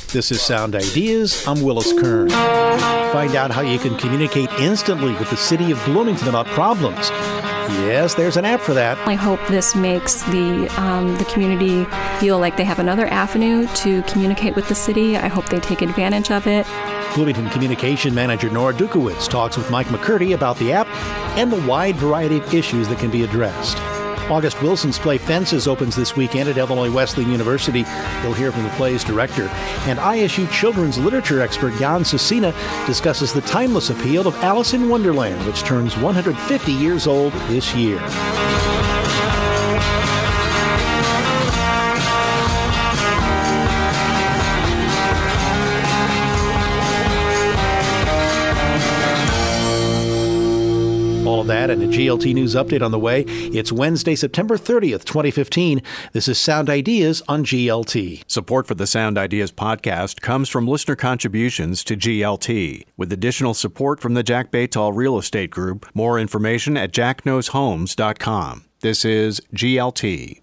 This is Sound Ideas. I'm Willis Kern. Find out how you can communicate instantly with the city of Bloomington about problems. Yes, there's an app for that. I hope this makes the community feel like they have another avenue to communicate with the city. I hope they take advantage of it. Bloomington Communication Manager Nora Dukowitz talks with Mike McCurdy about the app and the wide variety of issues that can be addressed. August Wilson's play Fences opens this weekend at Illinois Wesleyan University. You'll hear from the play's director. And ISU children's literature expert Jan Cecina discusses the timeless appeal of Alice in Wonderland, which turns 150 years old this year. All of that and a GLT News update on the way. It's Wednesday, September 30th, 2015. This is Sound Ideas on GLT. Support for the Sound Ideas podcast comes from listener contributions to GLT. With additional support from the Jack Baytall Real Estate Group, more information at jackknowshomes.com. This is GLT.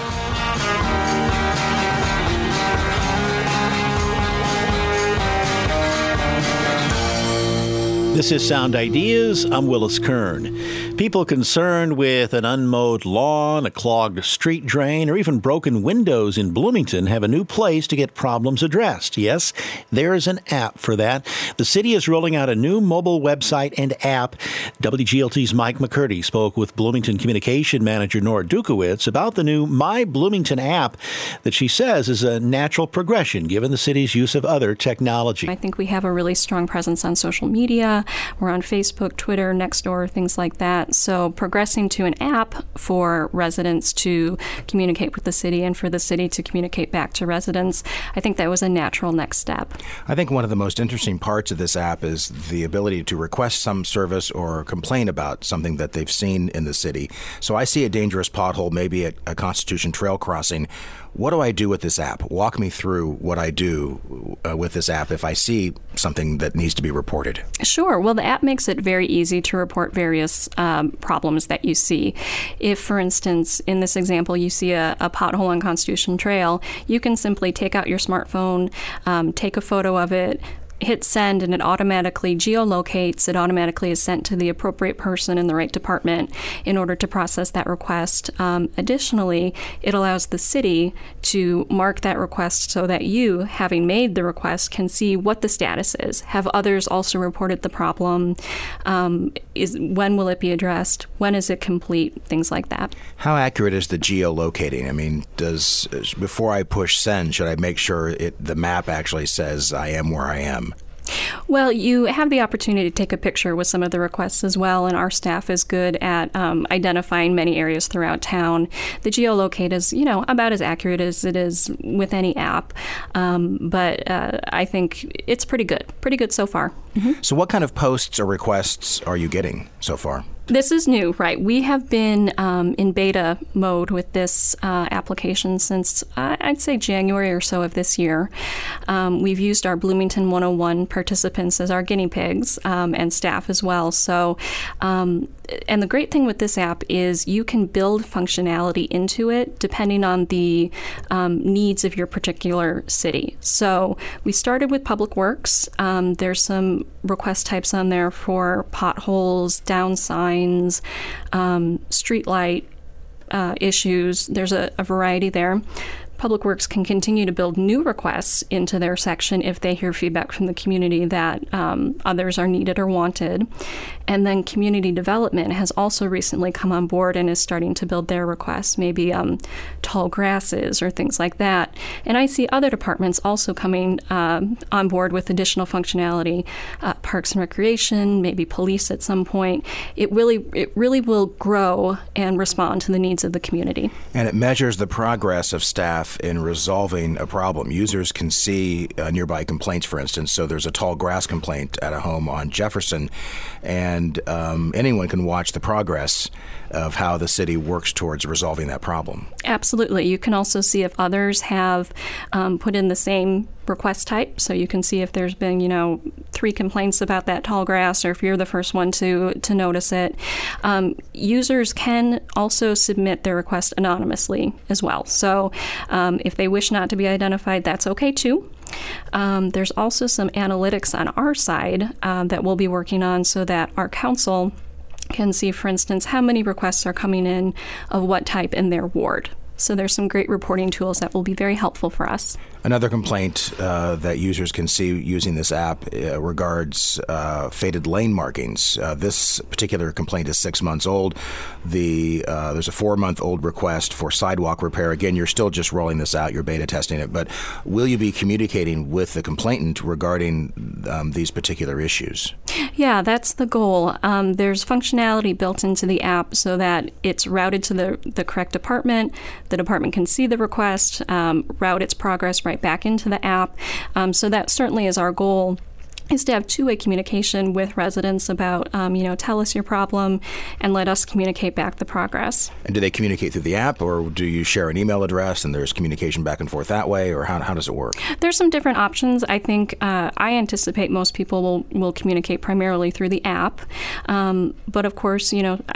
This is Sound Ideas. I'm Willis Kern. People concerned with an unmowed lawn, a clogged street drain, or even broken windows in Bloomington have a new place to get problems addressed. Yes, there is an app for that. The city is rolling out a new mobile website and app. WGLT's Mike McCurdy spoke with Bloomington Communication Manager Nora Dukowitz about the new My Bloomington app that she says is a natural progression given the city's use of other technology. I think we have a really strong presence on social media. We're on Facebook, Twitter, Nextdoor, things like that. So progressing to an app for residents to communicate with the city and for the city to communicate back to residents, I think that was a natural next step. I think one of the most interesting parts of this app is the ability to request some service or complain about something that they've seen in the city. So I see a dangerous pothole, maybe at a Constitution Trail crossing. What do I do with this app? Walk me through what I do with this app if I see something that needs to be reported. Sure. Well, the app makes it very easy to report various problems that you see. If, for instance, in this example, you see a pothole on Constitution Trail, you can simply take out your smartphone, take a photo of it, hit send, and it automatically geolocates. It automatically is sent to the appropriate person in the right department in order to process that request. Additionally, it allows the city to mark that request so that you, having made the request, can see what the status is. Have others also reported the problem? When will it be addressed? When is it complete? Things like that. How accurate is the geolocating? I mean, before I push send, should I make sure the map actually says I am where I am? Well, you have the opportunity to take a picture with some of the requests as well, and our staff is good at identifying many areas throughout town. The geolocate is, about as accurate as it is with any app, but I think it's pretty good so far. Mm-hmm. So what kind of posts or requests are you getting so far? This is new, right? We have been in beta mode with this application since, I'd say, January or so of this year. We've used our Bloomington 101 participants as our guinea pigs and staff as well. So, and the great thing with this app is you can build functionality into it depending on the needs of your particular city. So we started with Public Works. There's some request types on there for potholes, down signs, street light issues. There's a variety there. Public Works can continue to build new requests into their section if they hear feedback from the community that others are needed or wanted. And then Community Development has also recently come on board and is starting to build their requests, maybe tall grasses or things like that. And I see other departments also coming on board with additional functionality, Parks and Recreation, maybe police at some point. It really will grow and respond to the needs of the community. And it measures the progress of staff in resolving a problem. Users can see nearby complaints, for instance. So there's a tall grass complaint at a home on Jefferson, and anyone can watch the progress of how the city works towards resolving that problem. Absolutely. You can also see if others have put in the same request type. So you can see if there's been, 3 complaints about that tall grass, or if you're the first one to notice it. Users can also submit their request anonymously as well. So if they wish not to be identified, that's okay too. There's also some analytics on our side that we'll be working on so that our council can see, for instance, how many requests are coming in of what type in their ward. So there's some great reporting tools that will be very helpful for us. Another complaint that users can see using this app regards faded lane markings. This particular complaint is 6 months old. There's a 4-month-old request for sidewalk repair. Again, you're still just rolling this out. You're beta testing it. But will you be communicating with the complainant regarding these particular issues? Yeah, that's the goal. There's functionality built into the app so that it's routed to the correct department. The department can see the request, route its progress right back into the app. So that certainly is our goal, is to have two-way communication with residents about, tell us your problem and let us communicate back the progress. And do they communicate through the app, or do you share an email address and there's communication back and forth that way, or how does it work? There's some different options. I think I anticipate most people will communicate primarily through the app. But of course,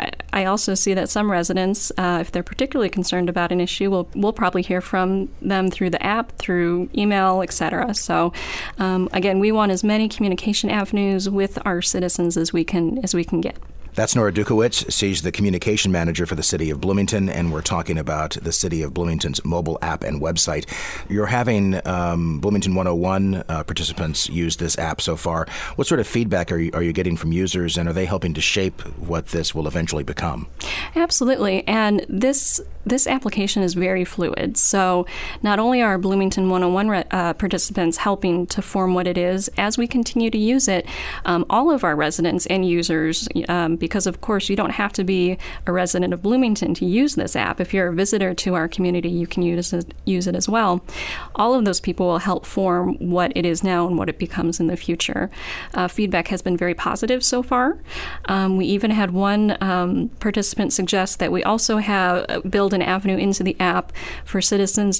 I also see that some residents, if they're particularly concerned about an issue, we'll probably hear from them through the app, through email, etc. So again, we want as many communication avenues with our citizens as we can get. That's Nora Dukowicz. She's the communication manager for the City of Bloomington, and we're talking about the City of Bloomington's mobile app and website. You're having Bloomington 101 participants use this app so far. What sort of feedback are you getting from users, and are they helping to shape what this will eventually become? Absolutely, and this application is very fluid. So not only are Bloomington 101 participants helping to form what it is, as we continue to use it, all of our residents and users, because of course you don't have to be a resident of Bloomington to use this app. If you're a visitor to our community, you can use it as well. All of those people will help form what it is now and what it becomes in the future. Feedback has been very positive so far. We even had one participant suggest that we also build an avenue into the app for citizens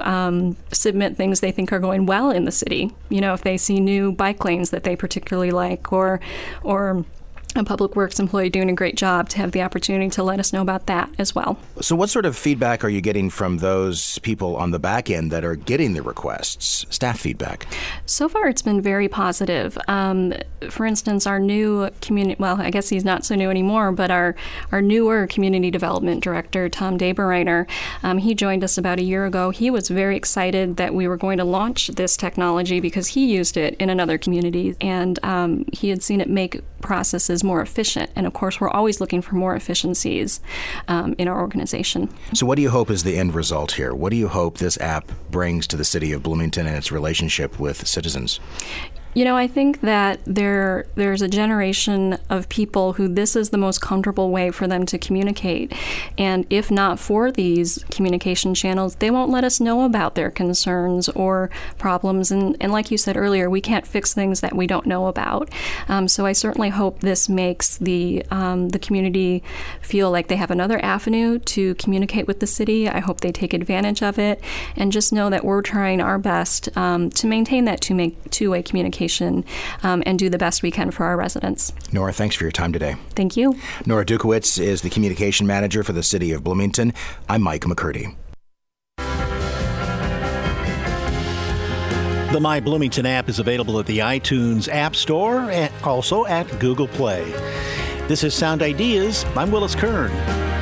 to submit things they think are going well in the city. If they see new bike lanes that they particularly like, or a public works employee doing a great job, to have the opportunity to let us know about that as well. So what sort of feedback are you getting from those people on the back end that are getting the requests, staff feedback? So far, it's been very positive. For instance, our new I guess he's not so new anymore, but our newer community development director, Tom Daberreiner, he joined us about a year ago. He was very excited that we were going to launch this technology because he used it in another community, and he had seen it make processes more efficient. And of course, we're always looking for more efficiencies in our organization. So what do you hope is the end result here? What do you hope this app brings to the city of Bloomington and its relationship with citizens? I think that there's a generation of people who this is the most comfortable way for them to communicate. And if not for these communication channels, they won't let us know about their concerns or problems. And like you said earlier, we can't fix things that we don't know about. So I certainly hope this makes the community feel like they have another avenue to communicate with the city. I hope they take advantage of it and just know that we're trying our best to maintain that two-way communication and do the best we can for our residents. Nora, thanks for your time today. Thank you. Nora Dukowicz is the communication manager for the City of Bloomington. I'm Mike McCurdy. The My Bloomington app is available at the iTunes App Store and also at Google Play. This is Sound Ideas. I'm Willis Kern.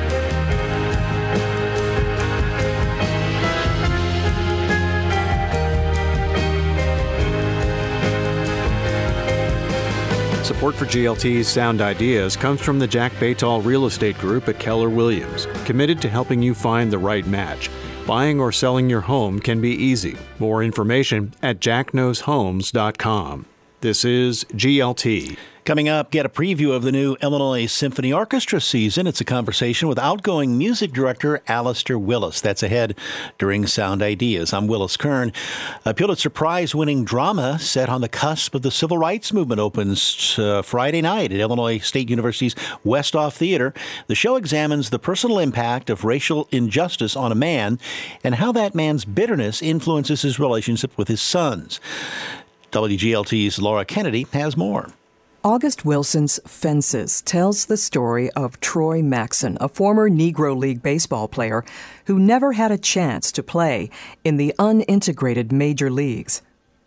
Support for GLT's Sound Ideas comes from the Jack Baytall Real Estate Group at Keller Williams, committed to helping you find the right match. Buying or selling your home can be easy. More information at jackknowshomes.com. This is GLT. Coming up, get a preview of the new Illinois Symphony Orchestra season. It's a conversation with outgoing music director Alistair Willis. That's ahead during Sound Ideas. I'm Willis Kern. A Pulitzer Prize-winning drama set on the cusp of the civil rights movement opens Friday night at Illinois State University's Westhoff Theater. The show examines the personal impact of racial injustice on a man and how that man's bitterness influences his relationship with his sons. WGLT's Laura Kennedy has more. August Wilson's Fences tells the story of Troy Maxson, a former Negro League baseball player who never had a chance to play in the unintegrated major leagues.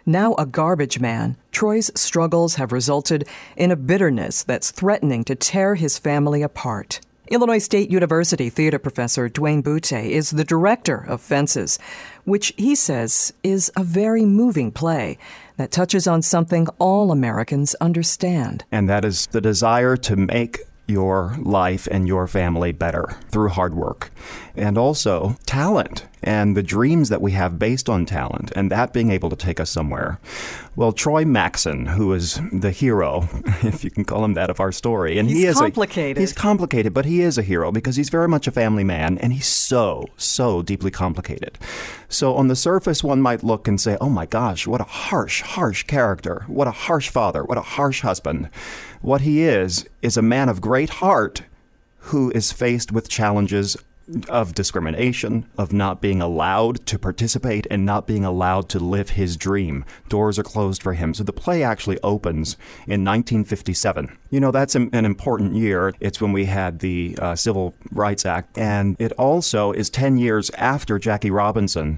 Now a garbage man, Troy's struggles have resulted in a bitterness that's threatening to tear his family apart. Illinois State University theater professor Duane Boutte is the director of Fences, which he says is a very moving play that touches on something all Americans understand. And that is the desire to make your life and your family better through hard work. And also talent and the dreams that we have based on talent and that being able to take us somewhere. Well, Troy Maxon, who is the hero, if you can call him that, of our story. And he's complicated. He's complicated, but he is a hero because he's very much a family man and he's so deeply complicated. So on the surface, one might look and say, oh my gosh, what a harsh character. What a harsh father. What a harsh husband. What he is a man of great heart who is faced with challenges of discrimination, of not being allowed to participate and not being allowed to live his dream. Doors are closed for him. So the play actually opens in 1957. You know, that's an important year. It's when we had the Civil Rights Act. And it also is 10 years after Jackie Robinson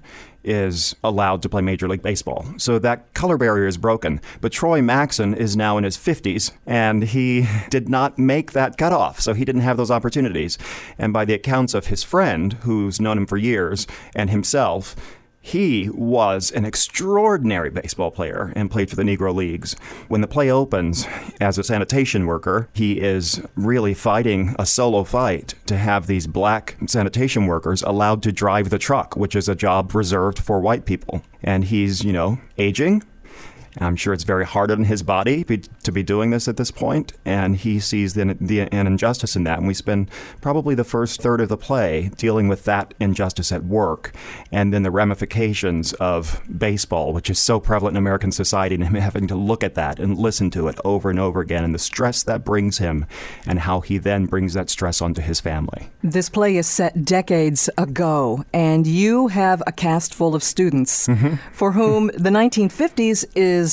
is allowed to play Major League Baseball. So that color barrier is broken. But Troy Maxon is now in his 50s, and he did not make that cutoff, so he didn't have those opportunities. And by the accounts of his friend, who's known him for years, and himself, he was an extraordinary baseball player and played for the Negro Leagues. When the play opens, as a sanitation worker, he is really fighting a solo fight to have these black sanitation workers allowed to drive the truck, which is a job reserved for white people. And he's, aging. I'm sure it's very hard on his body to be doing this at this point, and he sees an injustice in that. And we spend probably the first third of the play dealing with that injustice at work, and then the ramifications of baseball, which is so prevalent in American society, and him having to look at that and listen to it over and over again, and the stress that brings him, and how he then brings that stress onto his family. This play is set decades ago, and you have a cast full of students for whom the 1950s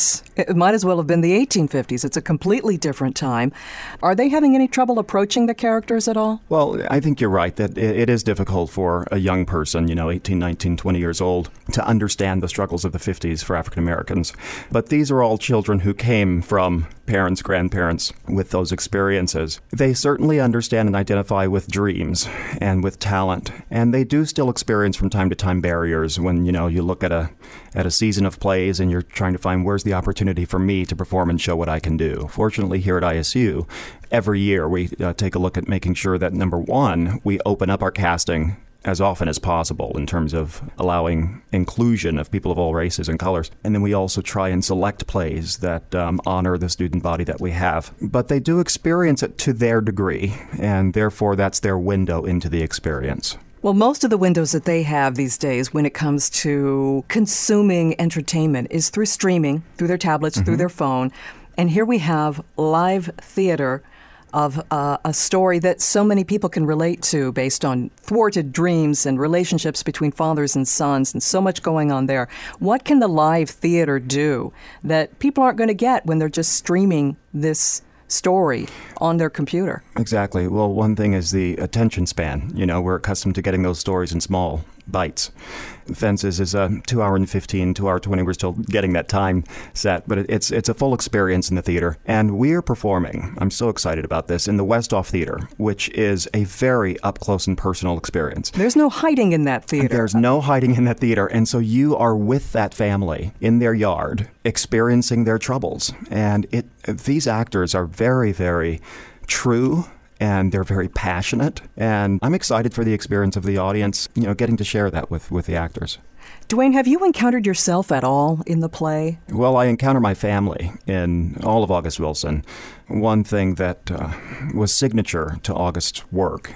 it might as well have been the 1850s. It's a completely different time. Are they having any trouble approaching the characters at all? Well, I think you're right that it is difficult for a young person, 18, 19, 20 years old, to understand the struggles of the 50s for African Americans. But these are all children who came from parents, grandparents with those experiences. They certainly understand and identify with dreams and with talent. And they do still experience from time to time barriers when, you look at a season of plays and you're trying to find where's the opportunity for me to perform and show what I can do. Fortunately, here at ISU, every year we take a look at making sure that, number one, we open up our casting as often as possible in terms of allowing inclusion of people of all races and colors. And then we also try and select plays that honor the student body that we have. But they do experience it to their degree, and therefore that's their window into the experience. Well, most of the windows that they have these days when it comes to consuming entertainment is through streaming, through their tablets, through their phone. And here we have live theater of a story that so many people can relate to based on thwarted dreams and relationships between fathers and sons and so much going on there. What can the live theater do that people aren't going to get when they're just streaming this story on their computer? Exactly. Well, one thing is the attention span. We're accustomed to getting those stories in small bites. Fences is a 2 hour and 15, 2 hour 20. We're still getting that time set, but it's a full experience in the theater. And we're performing, I'm so excited about this, in the Westhoff Theater, which is a very up close and personal experience. There's no hiding in that theater. There's no hiding in that theater. And so you are with that family in their yard, experiencing their troubles. And these actors are very, very true. And they're very passionate. And I'm excited for the experience of the audience, getting to share that with the actors. Duane, have you encountered yourself at all in the play? Well, I encounter my family in all of August Wilson. One thing that was signature to August's work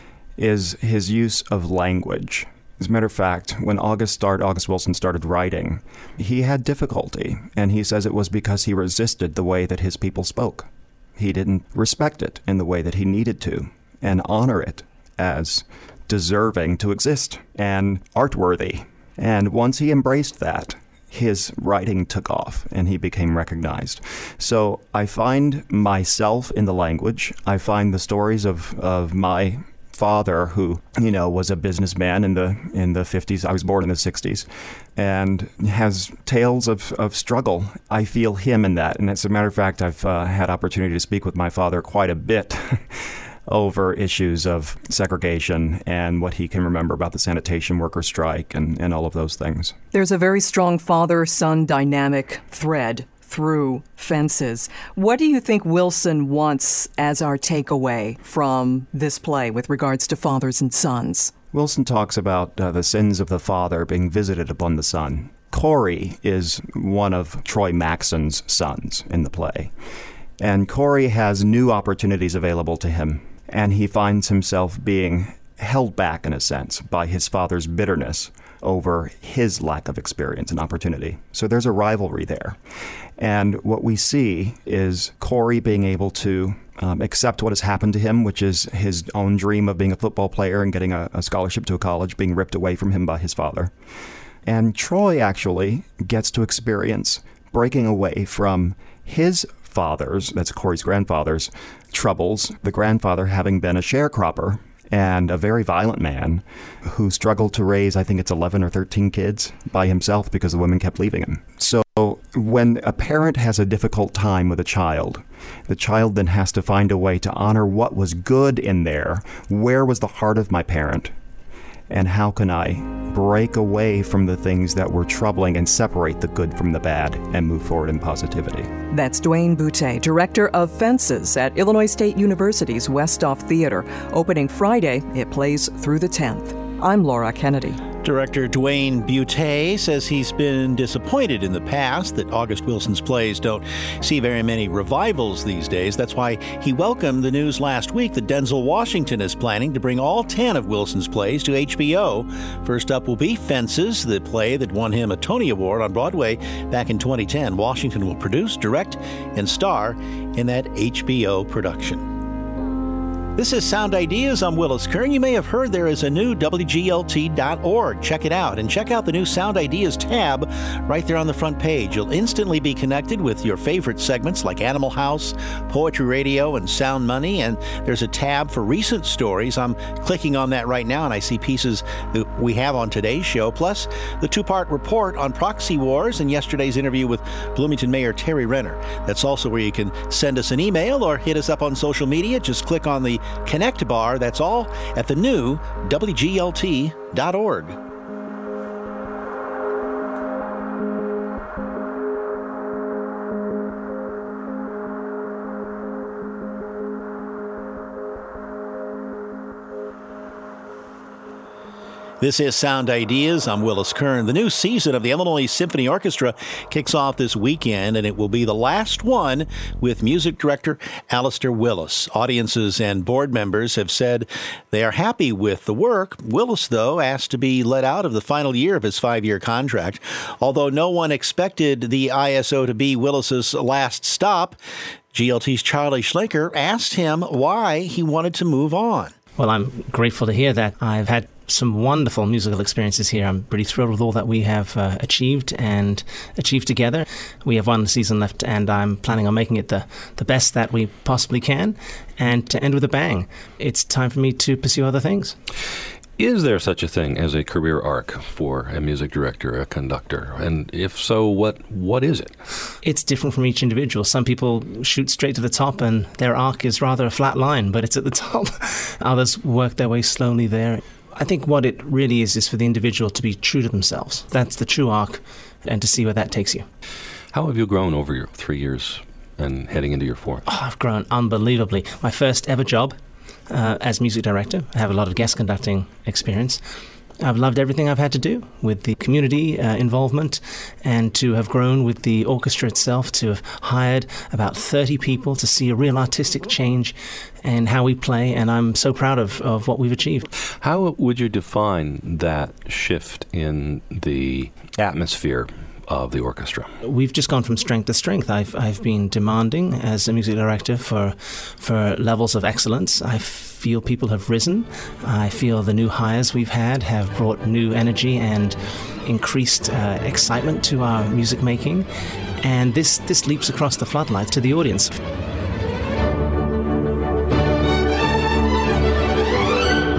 is his use of language. As a matter of fact, when August Wilson started writing, he had difficulty. And he says it was because he resisted the way that his people spoke. He didn't respect it in the way that he needed to and honor it as deserving to exist and art-worthy. And once he embraced that, his writing took off and he became recognized. So I find myself in the language. I find the stories of my father who, was a businessman in the 50s. I was born in the 60s, and has tales of struggle. I feel him in that. And as a matter of fact, I've had opportunity to speak with my father quite a bit over issues of segregation and what he can remember about the sanitation worker strike and all of those things. There's a very strong father-son dynamic thread through Fences. What do you think Wilson wants as our takeaway from this play with regards to fathers and sons? Wilson talks about the sins of the father being visited upon the son. Corey is one of Troy Maxon's sons in the play. And Corey has new opportunities available to him, and he finds himself being held back, in a sense, by his father's bitterness over his lack of experience and opportunity. So there's a rivalry there. And what we see is Corey being able to accept what has happened to him, which is his own dream of being a football player and getting a scholarship to a college being ripped away from him by his father. And Troy actually gets to experience breaking away from his father's, that's Corey's grandfather's, troubles, the grandfather having been a sharecropper and a very violent man who struggled to raise, I think it's 11 or 13 kids by himself because the women kept leaving him. So when a parent has a difficult time with a child, the child then has to find a way to honor what was good in there. Where was the heart of my parent? And how can I break away from the things that were troubling and separate the good from the bad and move forward in positivity? That's Duane Boutte, director of Fences at Illinois State University's Westhoff Theater. Opening Friday, it plays through the 10th. I'm Laura Kennedy. Director Duane Boutte says he's been disappointed in the past that August Wilson's plays don't see very many revivals these days. That's why he welcomed the news last week that Denzel Washington is planning to bring all 10 of Wilson's plays to HBO. First up will be Fences, the play that won him a Tony Award on Broadway back in 2010. Washington will produce, direct, and star in that HBO production. This is Sound Ideas. I'm Willis Kern. You may have heard there is a new WGLT.org. Check it out. And check out the new Sound Ideas tab right there on the front page. You'll instantly be connected with your favorite segments like Animal House, Poetry Radio, and Sound Money. And there's a tab for recent stories. I'm clicking on that right now, and I see pieces that we have on today's show, plus the two-part report on proxy wars and yesterday's interview with Bloomington Mayor Terry Renner. That's also where you can send us an email or hit us up on social media. Just click on the Connect bar. That's all at the new WGLT.org. This is Sound Ideas. I'm Willis Kern. The new season of the Illinois Symphony Orchestra kicks off this weekend, and it will be the last one with music director Alistair Willis. Audiences and board members have said they are happy with the work. Willis, though, asked to be let out of the final year of his 5-year contract. Although no one expected the ISO to be Willis's last stop, GLT's Charlie Schlenker asked him why he wanted to move on. Well, I'm grateful to hear that. I've had some wonderful musical experiences here. I'm pretty thrilled with all that we have achieved together. We have one season left, and I'm planning on making it the best that we possibly can, and to end with a bang. It's time for me to pursue other things. Is there such a thing as a career arc for a music director, a conductor? And if so, what is it? It's different from each individual. Some people shoot straight to the top and their arc is rather a flat line, but it's at the top. Others work their way slowly there. I think what it really is for the individual to be true to themselves. That's the true arc, and to see where that takes you. How have you grown over your 3 years and heading into your 4th? Oh, I've grown unbelievably. My first ever job as music director. I have a lot of guest conducting experience. I've loved everything I've had to do with the community involvement, and to have grown with the orchestra itself, to have hired about 30 people to see a real artistic change in how we play, and I'm so proud of what we've achieved. How would you define that shift in the atmosphere of the orchestra? We've just gone from strength to strength. I've been demanding as a music director for levels of excellence. I feel people have risen. I feel the new hires we've had have brought new energy and increased excitement to our music making. And this leaps across the floodlights to the audience.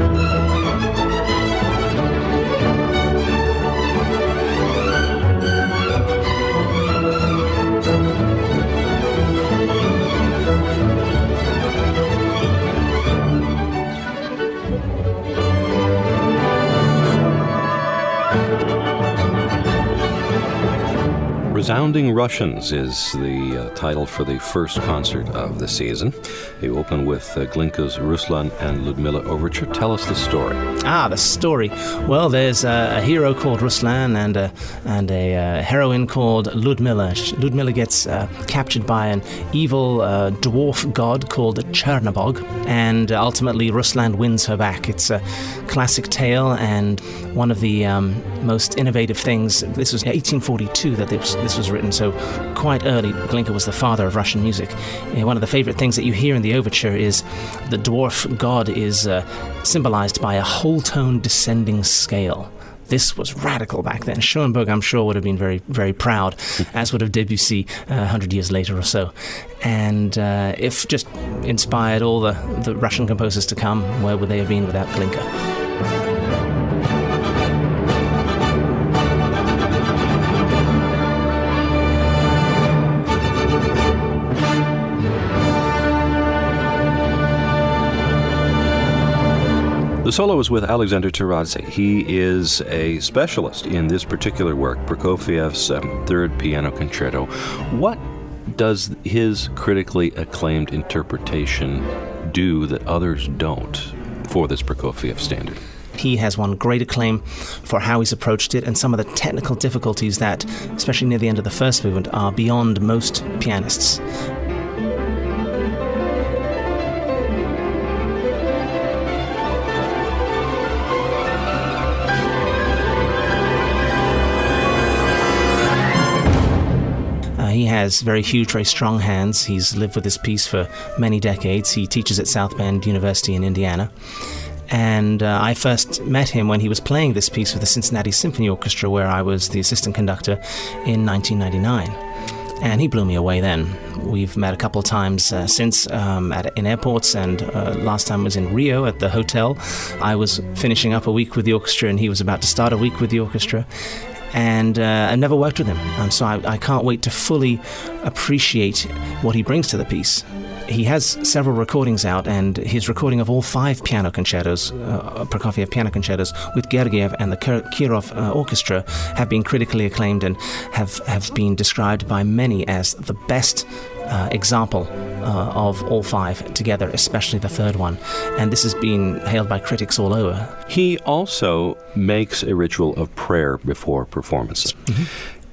Resounding Russians is the title for the first concert of the season. You open with Glinka's Ruslan and Ludmilla Overture. Tell us the story. The story. Well, there's a hero called Ruslan and a heroine called Ludmilla. Ludmilla gets captured by an evil dwarf god called Chernobog, and ultimately Ruslan wins her back. It's a classic tale, and one of the most innovative things. This was 1842 that this was written, so quite early. Glinka was the father of Russian music. One of the favorite things that you hear in the overture is the dwarf god is symbolized by a whole tone descending scale. This was radical back then. Schoenberg, I'm sure, would have been very, very proud, as would have Debussy 100 years later or so. And if just inspired all the Russian composers to come, where would they have been without Glinka? The solo is with Alexander Taradze. He is a specialist in this particular work, Prokofiev's Third Piano Concerto. What does his critically acclaimed interpretation do that others don't for this Prokofiev standard? He has won great acclaim for how he's approached it, and some of the technical difficulties that, especially near the end of the first movement, are beyond most pianists. He has very huge, very strong hands. He's lived with this piece for many decades. He teaches at South Bend University in Indiana. And I first met him when he was playing this piece with the Cincinnati Symphony Orchestra, where I was the assistant conductor in 1999. And he blew me away then. We've met a couple of times since in airports, and last time was in Rio at the hotel. I was finishing up a week with the orchestra, and he was about to start a week with the orchestra. And I never worked with him, so I can't wait to fully appreciate what he brings to the piece. He has several recordings out, and his recording of all 5 piano concertos, Prokofiev piano concertos, with Gergiev and the Kirov Orchestra, have been critically acclaimed and have been described by many as the best example of all 5 together, especially the third one. And this has been hailed by critics all over. He also makes a ritual of prayer before performances. Mm-hmm.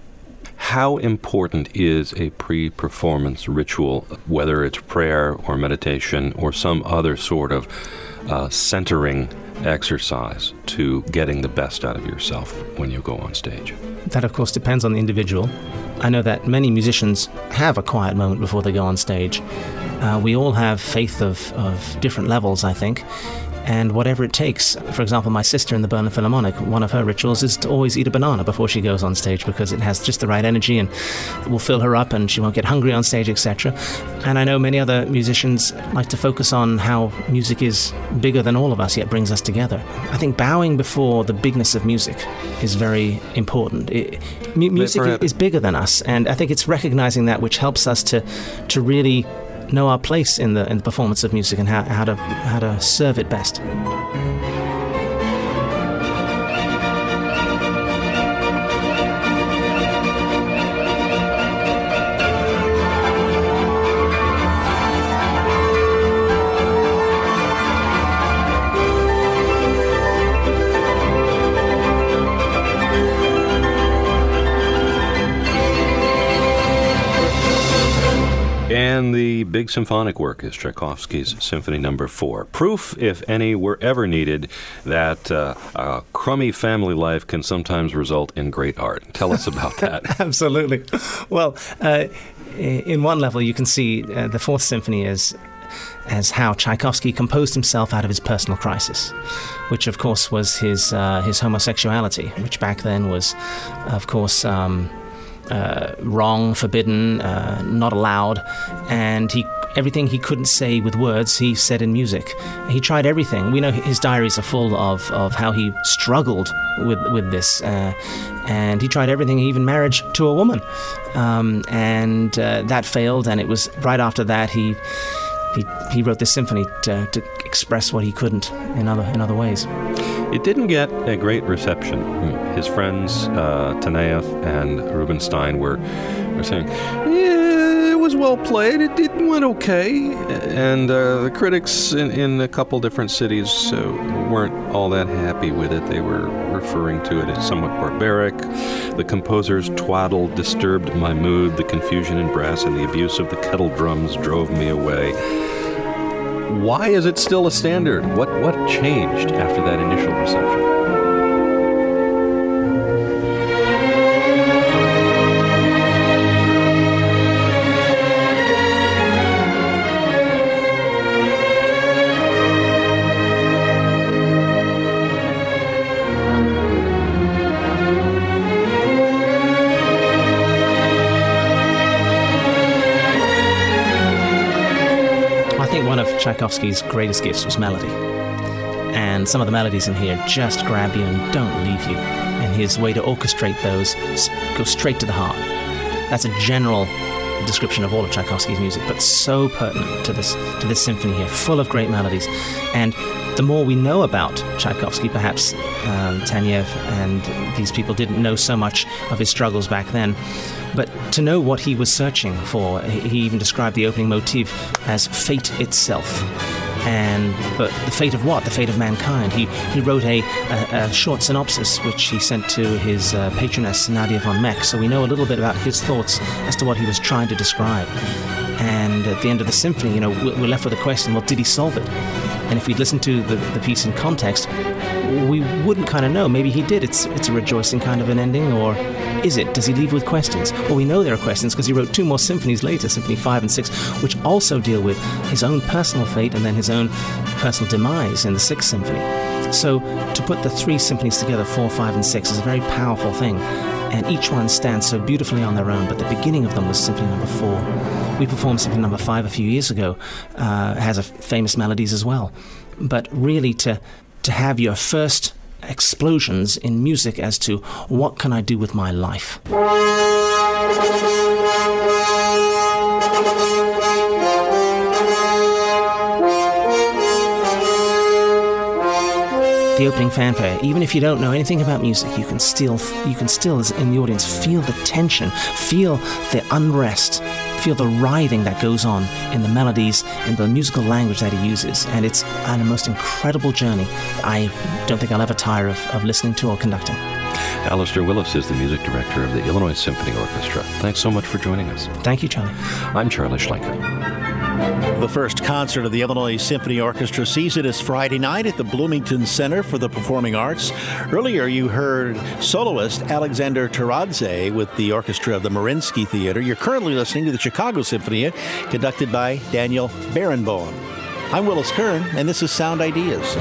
How important is a pre-performance ritual, whether it's prayer or meditation or some other sort of centering exercise to getting the best out of yourself when you go on stage? That, of course, depends on the individual. I know that many musicians have a quiet moment before they go on stage. We all have faith of different levels, I think. And whatever it takes. For example, my sister in the Berlin Philharmonic, one of her rituals is to always eat a banana before she goes on stage, because it has just the right energy and will fill her up and she won't get hungry on stage, etc. And I know many other musicians like to focus on how music is bigger than all of us, yet brings us together. I think bowing before the bigness of music is very important. Music is bigger than us, and I think it's recognizing that which helps us to really know our place in the performance of music and how to serve it best. And the big symphonic work is Tchaikovsky's Symphony No. 4. Proof, if any, were ever needed that a crummy family life can sometimes result in great art. Tell us about that. Absolutely. Well, in one level, you can see the Fourth Symphony as how Tchaikovsky composed himself out of his personal crisis, which, of course, was his homosexuality, which back then was, of course, wrong, forbidden, not allowed, and everything he couldn't say with words, he said in music. He tried everything. We know his diaries are full of how he struggled with this, and he tried everything, even marriage to a woman, and that failed. And it was right after that he wrote this symphony to express what he couldn't in other ways. It didn't get a great reception. His friends, Taneyev and Rubinstein, were saying, yeah, it was well played, it went okay. And the critics in a couple different cities weren't all that happy with it. They were referring to it as somewhat barbaric. The composer's twaddle disturbed my mood. The confusion in brass and the abuse of the kettle drums drove me away. Why is it still a standard? What changed after that initial reception? Tchaikovsky's greatest gifts was melody. And some of the melodies in here just grab you and don't leave you. And his way to orchestrate those goes straight to the heart. That's a general description of all of Tchaikovsky's music, but so pertinent to this symphony here, full of great melodies. And the more we know about Tchaikovsky, perhaps Taneyev and these people didn't know so much of his struggles back then, but to know what he was searching for, he even described the opening motif as fate itself. But the fate of what? The fate of mankind. He wrote a short synopsis which he sent to his patroness, Nadia von Meck, so we know a little bit about his thoughts as to what he was trying to describe. And at the end of the symphony, we're left with a question, well, did he solve it? And if we'd listened to the piece in context, we wouldn't kind of know. Maybe he did. It's a rejoicing kind of an ending, or is it? Does he leave with questions? Well, we know there are questions because he wrote 2 more symphonies later, Symphony 5 and 6, which also deal with his own personal fate and then his own personal demise in the 6th Symphony. So to put the 3 symphonies together, 4, 5, and 6, is a very powerful thing. And each one stands so beautifully on their own, but the beginning of them was Symphony number 4. We performed Symphony number 5 a few years ago. It has famous melodies as well. But really to have your first explosions in music as to what can I do with my life. The opening fanfare, even if you don't know anything about music, you can still as in the audience feel the tension, feel the unrest, feel the writhing that goes on in the melodies, in the musical language that he uses. And it's a most incredible journey I don't think I'll ever tire of listening to or conducting. Alistair Willis is the music director of the Illinois Symphony Orchestra. Thanks so much for joining us. Thank you, Charlie. I'm Charlie Schlenker. The first concert of the Illinois Symphony Orchestra season is Friday night at the Bloomington Center for the Performing Arts. Earlier, you heard soloist Alexander Taradze with the orchestra of the Mariinsky Theater. You're currently listening to the Chicago Symphony, conducted by Daniel Barenboim. I'm Willis Kern, and this is Sound Ideas.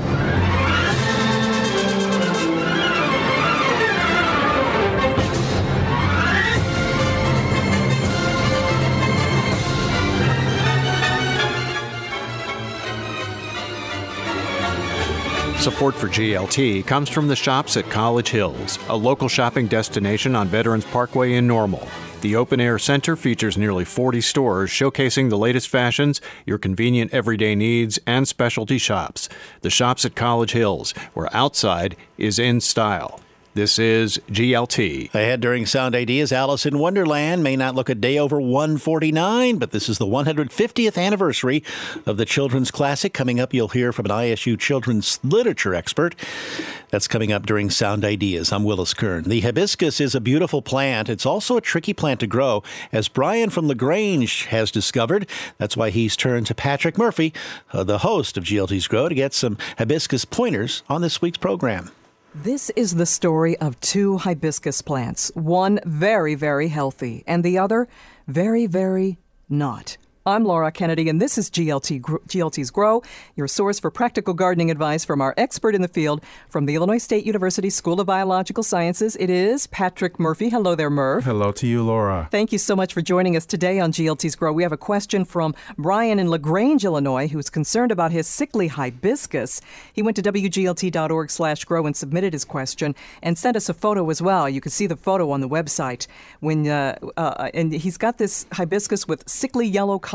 Support for GLT comes from the Shops at College Hills, a local shopping destination on Veterans Parkway in Normal. The open-air center features nearly 40 stores showcasing the latest fashions, your convenient everyday needs, and specialty shops. The Shops at College Hills, where outside is in style. This is GLT. Ahead during Sound Ideas, Alice in Wonderland may not look a day over 149, but this is the 150th anniversary of the children's classic. Coming up, you'll hear from an ISU children's literature expert. That's coming up during Sound Ideas. I'm Willis Kern. The hibiscus is a beautiful plant. It's also a tricky plant to grow, as Brian from LaGrange has discovered. That's why he's turned to Patrick Murphy, the host of GLT's Grow, to get some hibiscus pointers on this week's program. This is the story of 2 hibiscus plants, one very, very healthy, and the other very, very not. I'm Laura Kennedy, and this is GLT's Grow, your source for practical gardening advice from our expert in the field from the Illinois State University School of Biological Sciences. It is Patrick Murphy. Hello there, Murph. Hello to you, Laura. Thank you so much for joining us today on GLT's Grow. We have a question from Brian in LaGrange, Illinois, who's concerned about his sickly hibiscus. He went to wglt.org/grow and submitted his question and sent us a photo as well. You can see the photo on the website. And he's got this hibiscus with sickly yellow color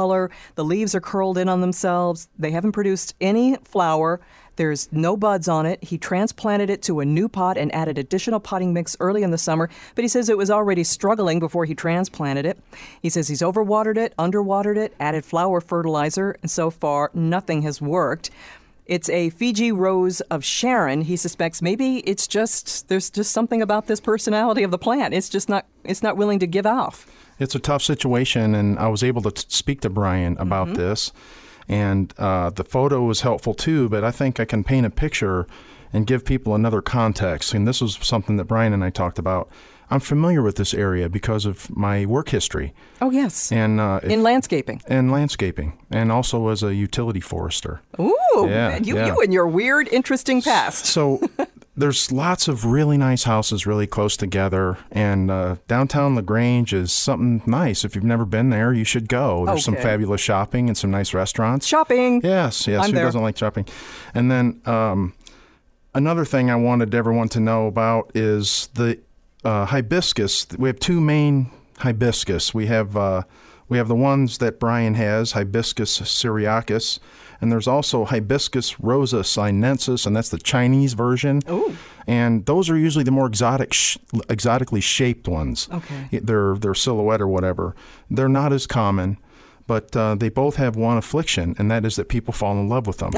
color. The leaves are curled in on themselves. They haven't produced any flower. There's no buds on it. He transplanted it to a new pot and added additional potting mix early in the summer, but he says it was already struggling before he transplanted it. He says he's overwatered it, underwatered it, added flower fertilizer, and so far nothing has worked. It's a Fiji Rose of Sharon. He suspects maybe there's just something about this personality of the plant. It's not willing to give off. It's a tough situation, and I was able to speak to Brian about this. And the photo was helpful too, but I think I can paint a picture and give people another context. And this was something that Brian and I talked about. I'm familiar with this area because of my work history. Oh, yes. And in landscaping. And landscaping, and also as a utility forester. Ooh, yeah, you and your weird, interesting past. So there's lots of really nice houses really close together, and downtown LaGrange is something nice. If you've never been there, you should go. There's some fabulous shopping and some nice restaurants. Shopping. Yes. I'm Who there. doesn't like shopping? And then another thing I wanted everyone to know about is the hibiscus. We have two main hibiscus. We have the ones that Brian has, Hibiscus syriacus, and there's also Hibiscus rosa sinensis, and that's the Chinese version. Ooh. And those are usually the more exotically shaped ones. Okay. They're silhouette or whatever. They're not as common. But they both have one affliction, and that is that people fall in love with them.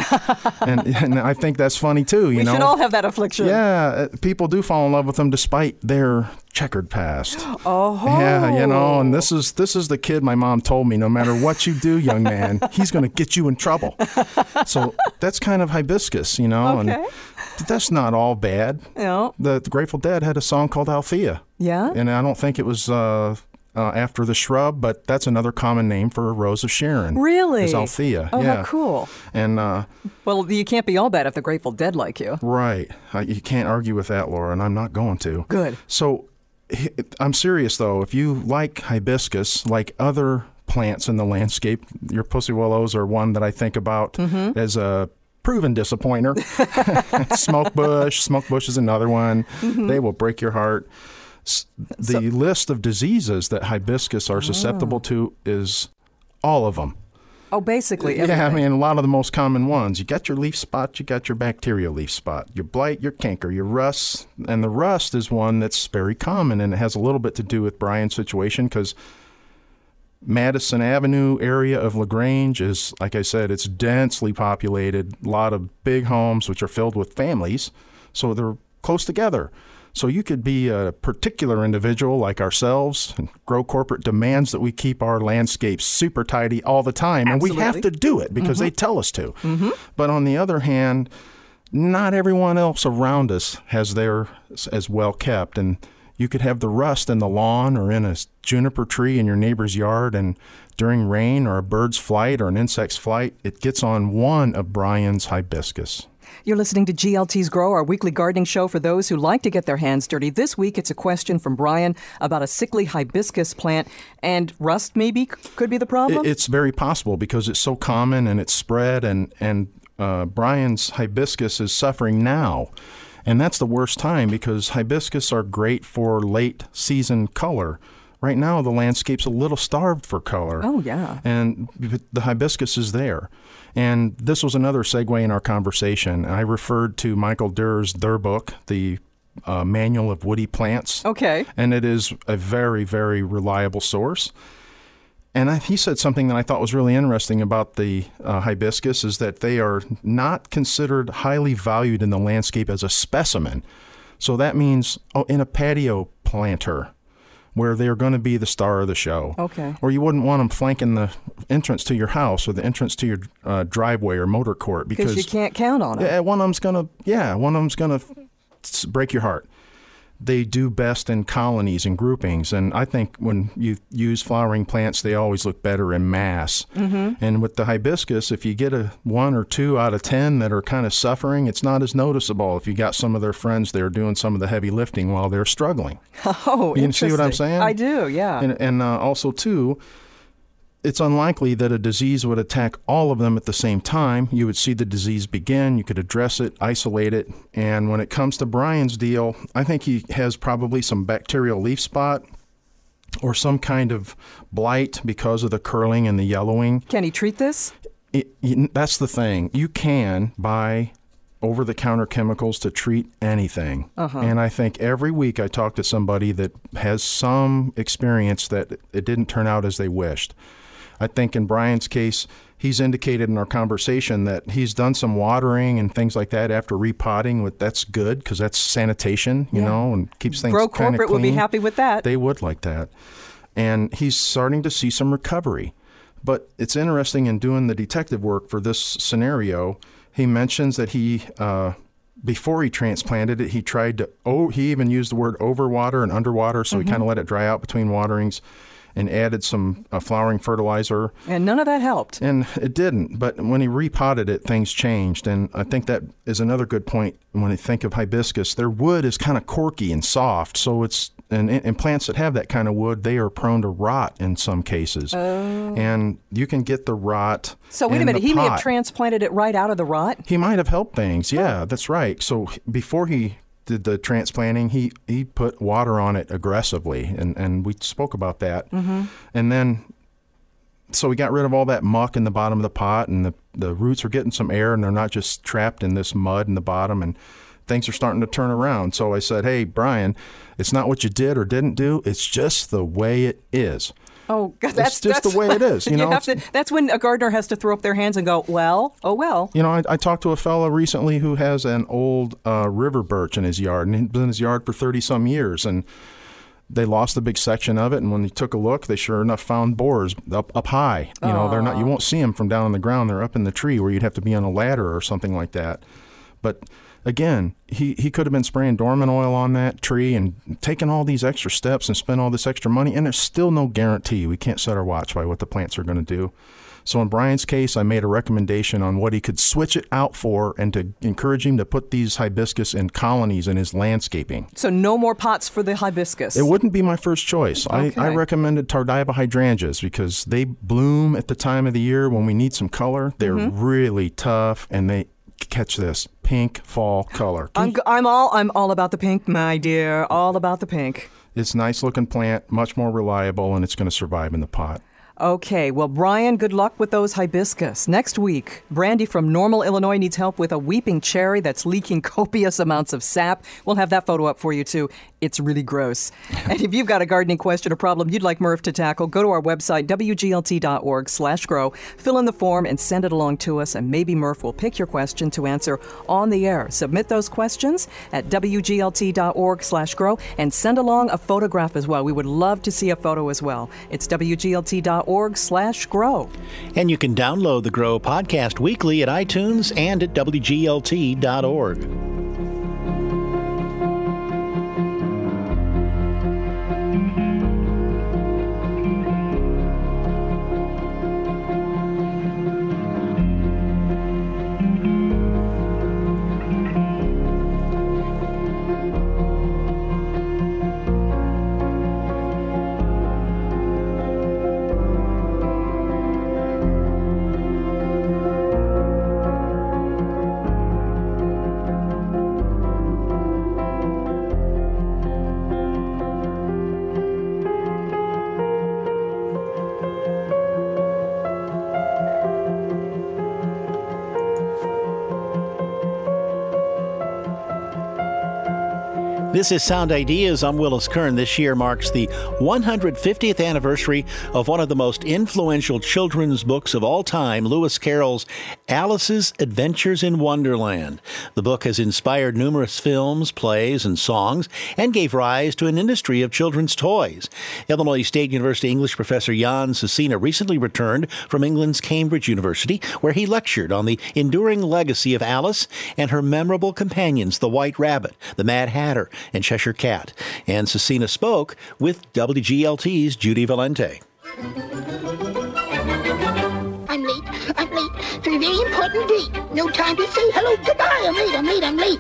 and I think that's funny, too. We should all have that affliction. Yeah, people do fall in love with them despite their checkered past. Oh. Yeah, and this is the kid my mom told me, no matter what you do, young man, he's going to get you in trouble. So that's kind of hibiscus, Okay. and that's not all bad. No. The Grateful Dead had a song called Althea. Yeah? And I don't think it was... after the shrub, but that's another common name for a rose of Sharon. Really? Is Althea. Oh, yeah. how cool. And well, you can't be all bad if the Grateful Dead like you. Right. You can't argue with that, Laura, and I'm not going to. Good. So I'm serious, though. If you like hibiscus, like other plants in the landscape, your pussy willows are one that I think about as a proven disappointer. Smoke bush is another one. They will break your heart. The list of diseases that hibiscus are susceptible to is all of them. Oh, basically everything. Yeah, I mean, a lot of the most common ones. You got your leaf spot, you got your bacterial leaf spot, your blight, your canker, your rust. And the rust is one that's very common, and it has a little bit to do with Brian's situation because Madison Avenue area of LaGrange is, like I said, it's densely populated, a lot of big homes which are filled with families, so they're close together. So you could be a particular individual like ourselves and Grow Corporate demands that we keep our landscapes super tidy all the time. Absolutely. And we have to do it because they tell us to. But on the other hand, not everyone else around us has theirs as well kept. And you could have the rust in the lawn or in a juniper tree in your neighbor's yard, and during rain or a bird's flight or an insect's flight, it gets on one of Brian's hibiscus. You're listening to GLT's Grow, our weekly gardening show for those who like to get their hands dirty. This week, it's a question from Brian about a sickly hibiscus plant, and rust maybe could be the problem? It's very possible because it's so common and it's spread, and Brian's hibiscus is suffering now. And that's the worst time because hibiscus are great for late season color. Right now, the landscape's a little starved for color. Oh, yeah. And the hibiscus is there. And this was another segue in our conversation. I referred to Michael Durr's book, the Manual of Woody Plants. Okay. And it is a very, very reliable source. And he said something that I thought was really interesting about the hibiscus is that they are not considered highly valued in the landscape as a specimen. So that means in a patio planter, where they're going to be the star of the show. Okay. Or you wouldn't want them flanking the entrance to your house or the entrance to your driveway or motor court because you can't count on it. One of them's going to break your heart. They do best in colonies and groupings, and I think when you use flowering plants, they always look better in mass. And with the hibiscus, if you get a 1 or 2 out of 10 that are kind of suffering, it's not as noticeable if you got some of their friends there doing some of the heavy lifting while they're struggling. Oh, you interesting. see what I'm saying? I do, yeah. And also, too, it's unlikely that a disease would attack all of them at the same time. You would see the disease begin, you could address it, isolate it, and when it comes to Brian's deal, I think he has probably some bacterial leaf spot. or some kind of blight because of the curling and the yellowing. Can he treat this? That's the thing. You can buy over-the-counter chemicals to treat anything. And I think every week I talk to somebody that has some experience that it didn't turn out as they wished. I think in Brian's case, he's indicated in our conversation that he's done some watering and things like that after repotting. That's good because that's sanitation, you know, and keeps things kind of clean. Grow Corporate would be happy with that. They would like that. And he's starting to see some recovery. But it's interesting in doing the detective work for this scenario, he mentions that he, before he transplanted it, he tried to, he even used the word overwater and underwater, so he kind of let it dry out between waterings and added some flowering fertilizer. And none of that helped. And it didn't. But when he repotted it, things changed. And I think that is another good point when you think of hibiscus. Their wood is kind of corky and soft, so it's and plants that have that kind of wood, they are prone to rot in some cases. And you can get the rot. So wait a minute, he may have transplanted it right out of the rot? He might have helped things. Yeah, that's right. So before he did the transplanting, he put water on it aggressively, and we spoke about that. And then, so we got rid of all that muck in the bottom of the pot, and the roots are getting some air, and they're not just trapped in this mud in the bottom, and things are starting to turn around. So I said, hey, Brian, it's not what you did or didn't do, it's just the way it is. Oh, God, that's just the way it is. You know, that's when a gardener has to throw up their hands and go, well, oh, well. You know, I talked to a fellow recently who has an old river birch in his yard, and he'd been in his yard for 30-some years, and they lost a big section of it, and when they took a look, they sure enough found borers up high. You know, they're not. You won't see them from down on the ground. They're up in the tree where you'd have to be on a ladder or something like that. But again, he could have been spraying dormant oil on that tree and taking all these extra steps and spent all this extra money, and there's still no guarantee. We can't set our watch by what the plants are going to do. So in Brian's case, I made a recommendation on what he could switch it out for and to encourage him to put these hibiscus in colonies in his landscaping. So no more pots for the hibiscus? It wouldn't be my first choice. Okay. I recommended Tardiva hydrangeas because they bloom at the time of the year when we need some color. They're really tough, and they catch this pink fall color. I'm all about the pink, my dear. All about the pink. It's a nice looking plant, much more reliable, and it's going to survive in the pot. Okay, well, Brian, good luck with those hibiscus. Next week, Brandy from Normal, Illinois needs help with a weeping cherry that's leaking copious amounts of sap. We'll have that photo up for you, too. It's really gross. And if you've got a gardening question or problem you'd like Murph to tackle, go to our website, wglt.org/grow, fill in the form and send it along to us, and maybe Murph will pick your question to answer on the air. Submit those questions at wglt.org/grow and send along a photograph as well. We would love to see a photo as well. It's wglt.org/grow. And you can download the Grow podcast weekly at iTunes and at wglt.org. This is Sound Ideas. I'm Willis Kern. This year marks the 150th anniversary of one of the most influential children's books of all time, Lewis Carroll's Alice's Adventures in Wonderland. The book has inspired numerous films, plays, and songs, and gave rise to an industry of children's toys. Illinois State University English professor Jan Cecina recently returned from England's Cambridge University, where he lectured on the enduring legacy of Alice and her memorable companions, the White Rabbit, the Mad Hatter, and Cheshire Cat. And Cecina spoke with WGLT's Judy Valente. I'm late for a very important date. No time to say hello, goodbye. I'm late.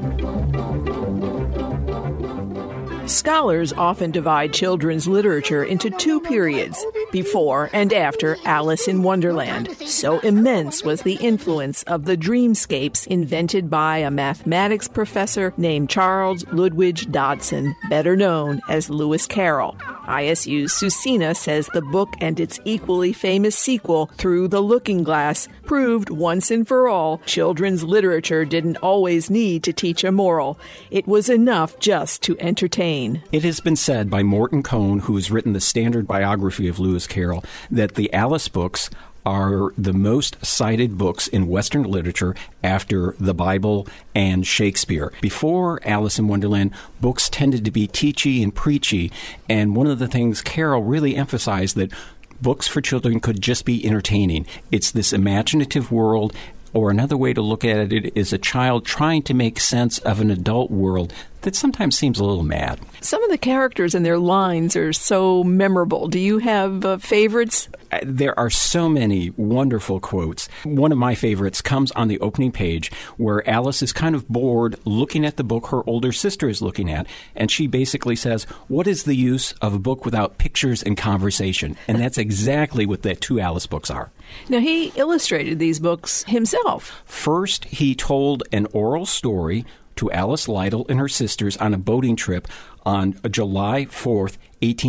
Scholars often divide children's literature into two periods, before and after Alice in Wonderland. So immense was the influence of the dreamscapes invented by a mathematics professor named Charles Ludwig Dodson, better known as Lewis Carroll. ISU's Susina says the book and its equally famous sequel, Through the Looking Glass, proved once and for all children's literature didn't always need to teach a moral. It was enough just to entertain. It has been said by Morton Cohn, who has written the standard biography of Lewis Carroll, that the Alice books are the most cited books in Western literature after the Bible and Shakespeare. Before Alice in Wonderland, books tended to be teachy and preachy, and one of the things Carroll really emphasized that books for children could just be entertaining. It's this imaginative world, or another way to look at it is a child trying to make sense of an adult world that sometimes seems a little mad. Some of the characters and their lines are so memorable. Do you have favorites? There are so many wonderful quotes. One of my favorites comes on the opening page where Alice is kind of bored looking at the book her older sister is looking at, and she basically says, "What is the use of a book without pictures and conversation?" And that's exactly what the two Alice books are. Now, he illustrated these books himself. First, he told an oral story to Alice Lytle and her sisters on a boating trip on July 4th,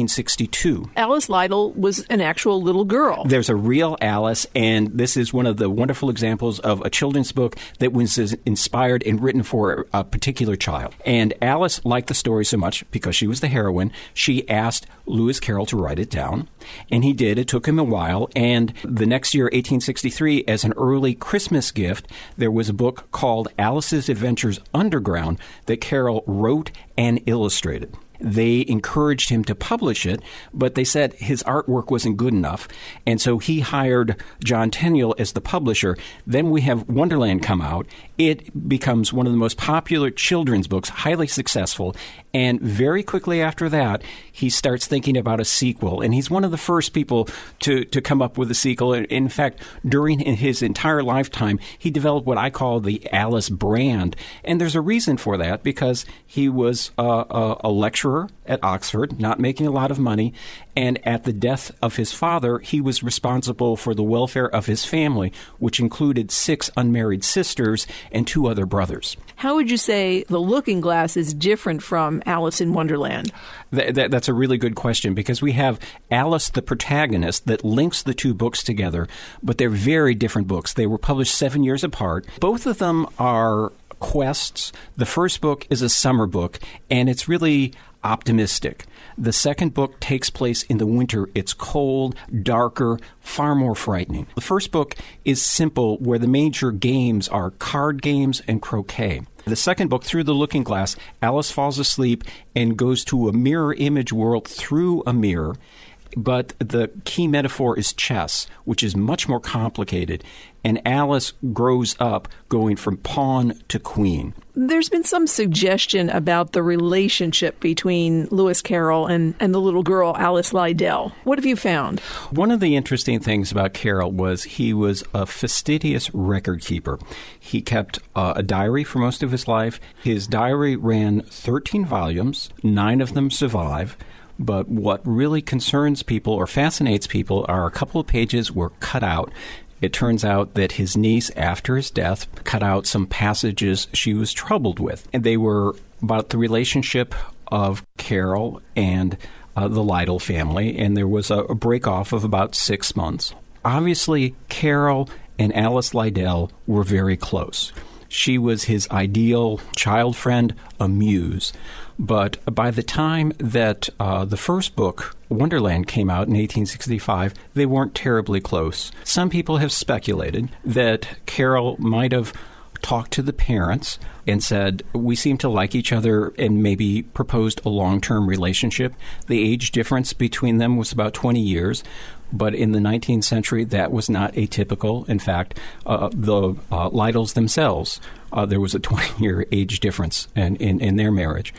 1862. Alice Lytle was an actual little girl. There's a real Alice, and this is one of the wonderful examples of a children's book that was inspired and written for a particular child. And Alice liked the story so much, because she was the heroine, she asked Lewis Carroll to write it down, and he did. It took him a while, and the next year, 1863, as an early Christmas gift, there was a book called Alice's Adventures Underground that Carroll wrote and illustrated. They encouraged him to publish it, but they said his artwork wasn't good enough, and so he hired John Tenniel as the publisher. Then we have Wonderland come out. It becomes one of the most popular children's books, highly successful, and very quickly after that, he starts thinking about a sequel, and he's one of the first people to come up with a sequel. In fact, during his entire lifetime, he developed what I call the Alice brand, and there's a reason for that, because he was a lecturer at Oxford, not making a lot of money, and at the death of his father, he was responsible for the welfare of his family, which included 6 unmarried sisters and 2 other brothers. How would you say The Looking Glass is different from Alice in Wonderland? That's a really good question, because we have Alice, the protagonist, that links the two books together, but they're very different books. They were published 7 years apart. Both of them are quests. The first book is a summer book, and it's really optimistic. The second book takes place in the winter. It's cold, darker, far more frightening. The first book is simple, where the major games are card games and croquet. The second book, Through the Looking Glass, Alice falls asleep and goes to a mirror image world through a mirror. But the key metaphor is chess, which is much more complicated, and Alice grows up going from pawn to queen. There's been some suggestion about the relationship between Lewis Carroll and the little girl, Alice Liddell. What have you found? One of the interesting things about Carroll was he was a fastidious record keeper. He kept a diary for most of his life. His diary ran 13 volumes, 9 of them survive. But what really concerns people or fascinates people are a couple of pages were cut out. It turns out that his niece, after his death, cut out some passages she was troubled with. And they were about the relationship of Carroll and the Lytle family, and there was a break-off of about 6 months. Obviously, Carroll and Alice Liddell were very close. She was his ideal child friend, a muse. But by the time that the first book, Wonderland, came out in 1865, they weren't terribly close. Some people have speculated that Carroll might have talked to the parents and said, we seem to like each other, and maybe proposed a long-term relationship. The age difference between them was about 20 years. But in the 19th century, that was not atypical. In fact, the Lytles themselves, there was a 20-year age difference in their marriage.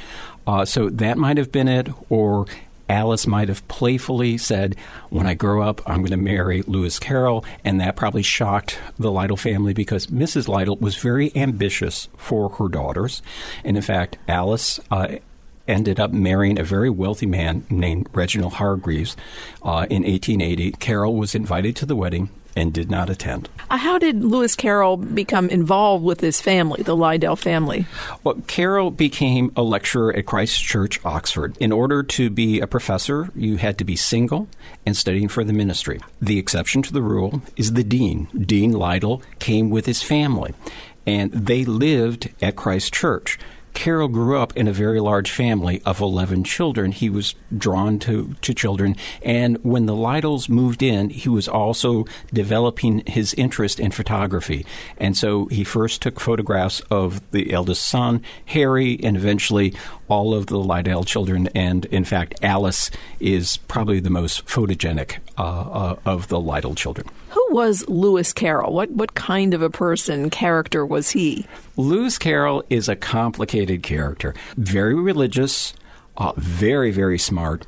So that might have been it, or Alice might have playfully said, when I grow up, I'm going to marry Lewis Carroll, and that probably shocked the Lytle family, because Mrs. Lytle was very ambitious for her daughters. And in fact, Alice ended up marrying a very wealthy man named Reginald Hargreaves in 1880. Carroll was invited to the wedding, and did not attend. How did Lewis Carroll become involved with his family, the Liddell family? Well, Carroll became a lecturer at Christ Church, Oxford. In order to be a professor, you had to be single and studying for the ministry. The exception to the rule is the dean. Dean Liddell came with his family, and they lived at Christ Church. Carroll grew up in a very large family of 11 children. He was drawn to children. And when the Liddells moved in, he was also developing his interest in photography. And so he first took photographs of the eldest son, Harry, and eventually all of the Liddell children. And in fact, Alice is probably the most photogenic of the Liddell children. Who was Lewis Carroll? What kind of a character was he? Lewis Carroll is a complicated character. Very religious, very, very smart.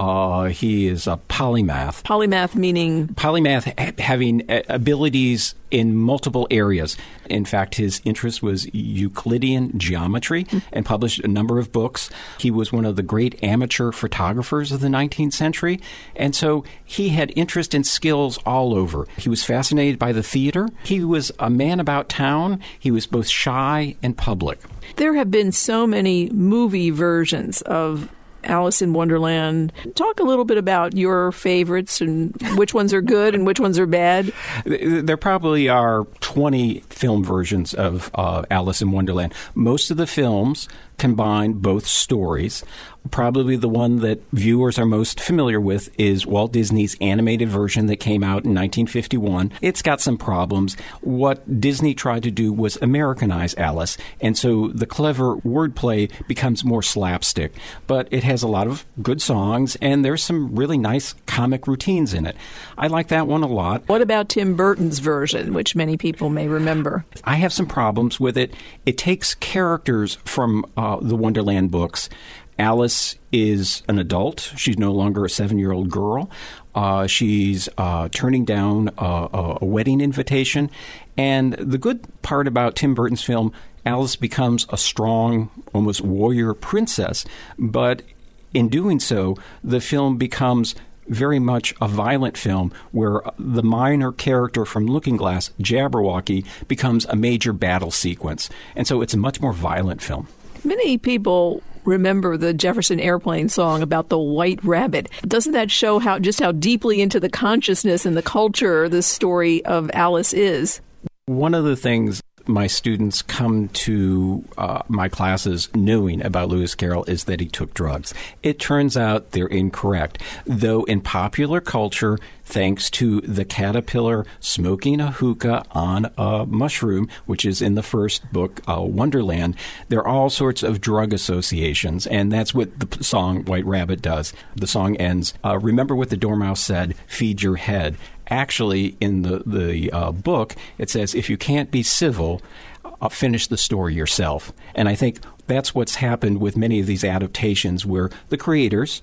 He is a polymath. Polymath meaning? Polymath having abilities in multiple areas. In fact, his interest was Euclidean geometry and published a number of books. He was one of the great amateur photographers of the 19th century. And so he had interest and skills all over. He was fascinated by the theater. He was a man about town. He was both shy and public. There have been so many movie versions of Alice in Wonderland. Talk a little bit about your favorites and which ones are good and which ones are bad. There probably are 20 film versions of Alice in Wonderland. Most of the films combine both stories. Probably the one that viewers are most familiar with is Walt Disney's animated version that came out in 1951. It's got some problems. What Disney tried to do was Americanize Alice, and so the clever wordplay becomes more slapstick. But it has a lot of good songs, and there's some really nice comic routines in it. I like that one a lot. What about Tim Burton's version, which many people may remember? I have some problems with it. It takes characters from the Wonderland books. Alice is an adult. She's no longer a 7-year-old girl. She's turning down a wedding invitation. And the good part about Tim Burton's film, Alice becomes a strong, almost warrior princess. But in doing so, the film becomes very much a violent film where the minor character from Looking Glass, Jabberwocky, becomes a major battle sequence. And so it's a much more violent film. Many people remember the Jefferson Airplane song about the White Rabbit. Doesn't that show how deeply into the consciousness and the culture this story of Alice is? One of the things my students come to my classes knowing about Lewis Carroll is that he took drugs. It turns out they're incorrect. Though in popular culture, thanks to the caterpillar smoking a hookah on a mushroom, which is in the first book, Wonderland, there are all sorts of drug associations, and that's what the song White Rabbit does. The song ends, remember what the Dormouse said, feed your head. Actually, in the book, it says, if you can't be civil, finish the story yourself. And I think that's what's happened with many of these adaptations where the creators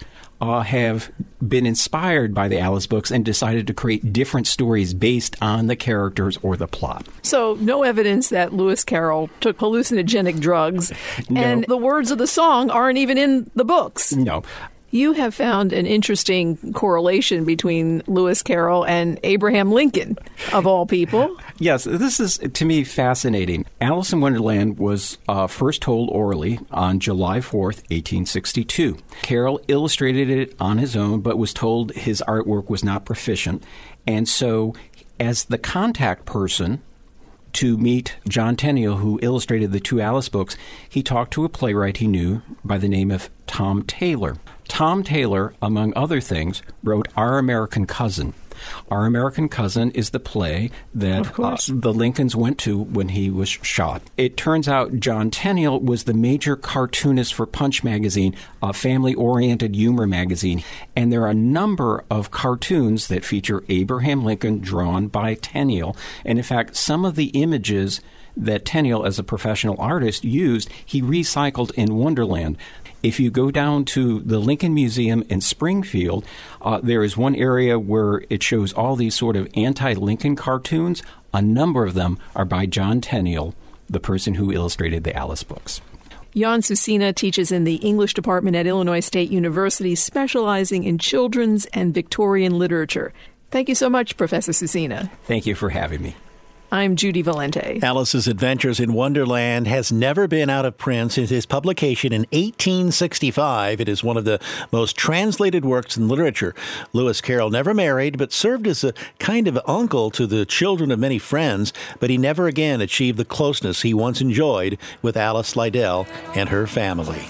have been inspired by the Alice books and decided to create different stories based on the characters or the plot. So no evidence that Lewis Carroll took hallucinogenic drugs. No. And the words of the song aren't even in the books. No. You have found an interesting correlation between Lewis Carroll and Abraham Lincoln, of all people. Yes, this is, to me, fascinating. Alice in Wonderland was first told orally on July 4th, 1862. Carroll illustrated it on his own, but was told his artwork was not proficient. And so, as the contact person to meet John Tenniel, who illustrated the two Alice books, he talked to a playwright he knew by the name of Tom Taylor. Tom Taylor, among other things, wrote Our American Cousin. Our American Cousin is the play that the Lincolns went to when he was shot. It turns out John Tenniel was the major cartoonist for Punch magazine, a family-oriented humor magazine, and there are a number of cartoons that feature Abraham Lincoln drawn by Tenniel. And in fact, some of the images that Tenniel, as a professional artist, used, he recycled in Wonderland. If you go down to the Lincoln Museum in Springfield, there is one area where it shows all these sort of anti-Lincoln cartoons. A number of them are by John Tenniel, the person who illustrated the Alice books. Jan Susina teaches in the English department at Illinois State University, specializing in children's and Victorian literature. Thank you so much, Professor Cecina. Thank you for having me. I'm Judy Valente. Alice's Adventures in Wonderland has never been out of print since its publication in 1865. It is one of the most translated works in literature. Lewis Carroll never married, but served as a kind of uncle to the children of many friends, but he never again achieved the closeness he once enjoyed with Alice Liddell and her family.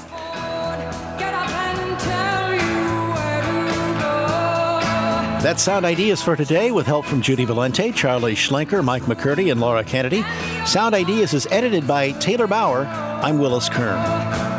That's Sound Ideas for today, with help from Judy Valente, Charlie Schlenker, Mike McCurdy, and Laura Kennedy. Sound Ideas is edited by Taylor Bauer. I'm Willis Kern.